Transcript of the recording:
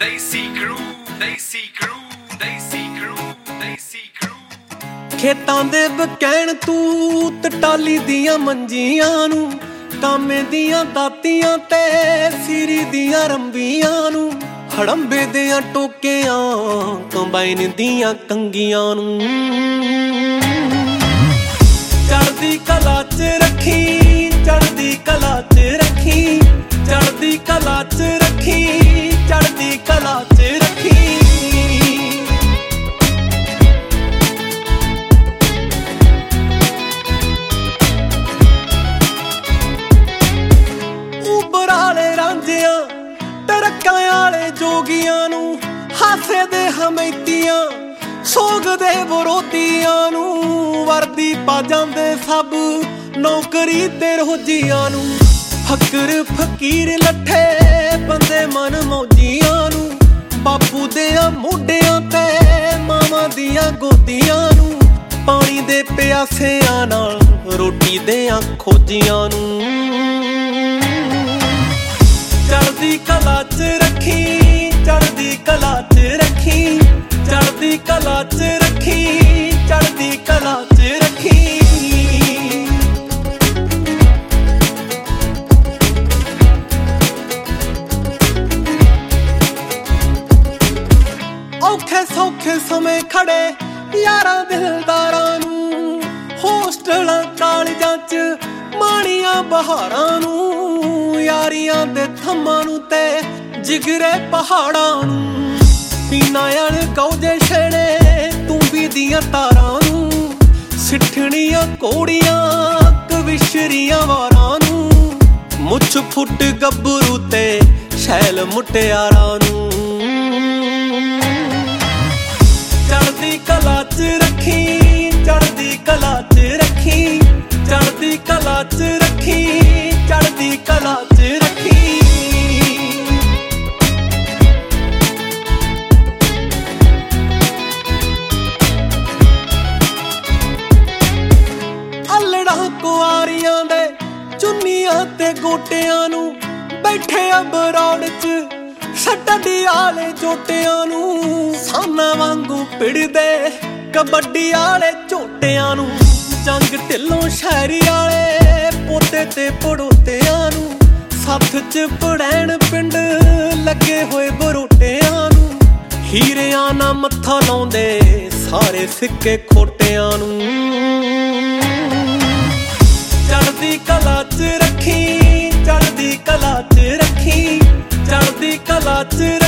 ਖੇਤਾਂ ਦੇ ਬਕੈਣ ਤੂਤ ਟਾਲੀ ਦੀਆਂ ਮੰਜੀਆਂ ਨੂੰ, ਕਾਮੇ ਦੀਆਂ ਦਾਤੀਆਂ ਤੇ ਸਿਰੀ ਦੀਆਂ ਰੰਬੀਆਂ ਨੂੰ, ਹੜੰਬੇ ਦੀਆਂ ਟੋਕਿਆਂ ਕੰਬਾਈਨ ਦੀਆਂ ਕੰਗੀਆਂ ਨੂੰ। ਚੜ੍ਹਦੀ ਕਲਾ 'ਚ ਰੱਖੀ, ਚੜ੍ਹਦੀ ਕਲਾ 'ਚ ਰੱਖੀ, ਚੜ੍ਹਦੀ ਕਲਾ 'ਚ ਰੱਖੀ, ਚੜ੍ਹਦੀ ਕਲਾ 'ਚ ਰੱਖੀ। ਉਬਰਾਲੇ ਰਾਂਝਿਆਂ ਟਰੱਕਾਂ ਵਾਲੇ ਜੋਗੀਆਂ ਨੂੰ, ਹਾਸੇ ਦੇ ਹਮੈਤੀਆਂ ਸੋਗ ਦੇ ਵਿਰੋਧੀਆਂ ਨੂੰ, ਵਰਦੀ ਪਾ ਜਾਂਦੇ ਸਭ ਨੌਕਰੀ ਤੇ ਰੋਜੀਆਂ ਨੂੰ। ਫਕਰ ਫਕੀਰ ਲੱਠੇ ਬੰਦੇ ਮਨ ਮੌਜੀਆਂ ਨੂੰ, ਬਾਪੂ ਦਿਆਂ ਮੋਢਿਆਂ ਤੇ ਮਾਵਾਂ ਦੀਆਂ ਗੋਦੀਆਂ ਨੂੰ, ਪਾਣੀ ਦੇ ਪਿਆਸਿਆਂ ਨਾਲ ਰੋਟੀ ਦਿਆਂ ਖੋਜੀਆਂ ਨੂੰ। ਚੜ੍ਹਦੀ ਕਲਾ 'ਚ ਰੱਖੀ, ਚੜ੍ਹਦੀ ਕਲਾ 'ਚ ਰੱਖੀ, ਚੜ੍ਹਦੀ ਕਲਾ 'ਚ ਰੱਖੀ, ਚੜ੍ਹਦੀ ਕਲਾ 'ਚ ਰੱਖੀ। ਔਖੇ ਸੌਖੇ ਸਮੇਂ ਖੜੇ ਯਾਰਾਂ ਦਿਲਦਾਰਾਂ ਨੂੰ, ਹੋਸਟਲਾਂ ਕਾਲਜਾਂ 'ਚ ਮਾਣੀਆਂ ਬਹਾਰਾਂ ਨੂੰ, ਯਾਰੀਆਂ ਦੇ ਥੰਮਾਂ ਨੂੰ ਤੇ ਜਿਗਰੇ ਪਹਾੜਾਂ ਨੂੰ, ਪੀਨਾ ਵਾਲੇ ਕੌਜੇ ਛੇੜੇ ਤੂੰਬੀ ਦੀਆਂ ਤਾਰਾਂ ਨੂੰ, ਸਿੱਠਣੀਆਂ ਕੋੜੀਆਂ ਕਵਿਸ਼ਰੀਆਂ ਵਾਰਾਂ ਨੂੰ, ਮੁੱਛ ਫੁੱਟ ਗੱਭਰੂ ਤੇ ਸ਼ੈਲ ਮੁਟਿਆਰਾਂ ਨੂੰ। ਚੜ੍ਹਦੀ ਕਲਾ 'ਚ ਰੱਖੀ, ਚੜ੍ਹਦੀ ਕਲਾ 'ਚ ਰੱਖੀ, ਚੜ੍ਹਦੀ ਕਲਾ 'ਚ ਰੱਖੀ, ਚੜ੍ਹਦੀ ਕਲਾ 'ਚ ਰੱਖੀ। ਅਲੜਾਂ ਕੁਆਰੀਆਂ ਦੇ ਚੁੰਨੀਆਂ ਤੇ ਗੋਟਿਆਂ ਨੂੰ, ਬੈਠੇ ਅਬਰੋੜ 'ਚ ਸਟੱਡੀ ਵਾਲੇ ਜੋਟਿਆਂ ਨੂੰ, ਸਾਨਾ ਵਾਂਗੂ ਪਿੜਦੇ ਕਬੱਡੀ ਵਾਲੇ ਝੋਟਿਆਂ ਨੂੰ, ਜੰਗ ਢਿੱਲੋਂ ਸ਼ਹਿਰੀ ਵਾਲੇ ਪੋਤੇ ਤੇ ਪੜੋਤਿਆਂ ਨੂੰ, ਸੱਥ 'ਚ ਪੜੈਣ ਪਿੰਡ ਲੱਗੇ ਹੋਏ ਬਰੋਟਿਆਂ ਨੂੰ, ਹੀਰਿਆਂ ਨਾਲ ਮੱਥਾ ਲਾਉਂਦੇ ਸਾਰੇ ਸਿੱਕੇ ਖੋਟਿਆਂ ਨੂੰ। ਚੜ੍ਹਦੀ ਕਲਾ 'ਚ ਰੱਖੀ, ਚੜ੍ਹਦੀ ਕਲਾ 'ਚ ਰੱਖੀ, ਚੜ੍ਹਦੀ ਕਲਾ 'ਚ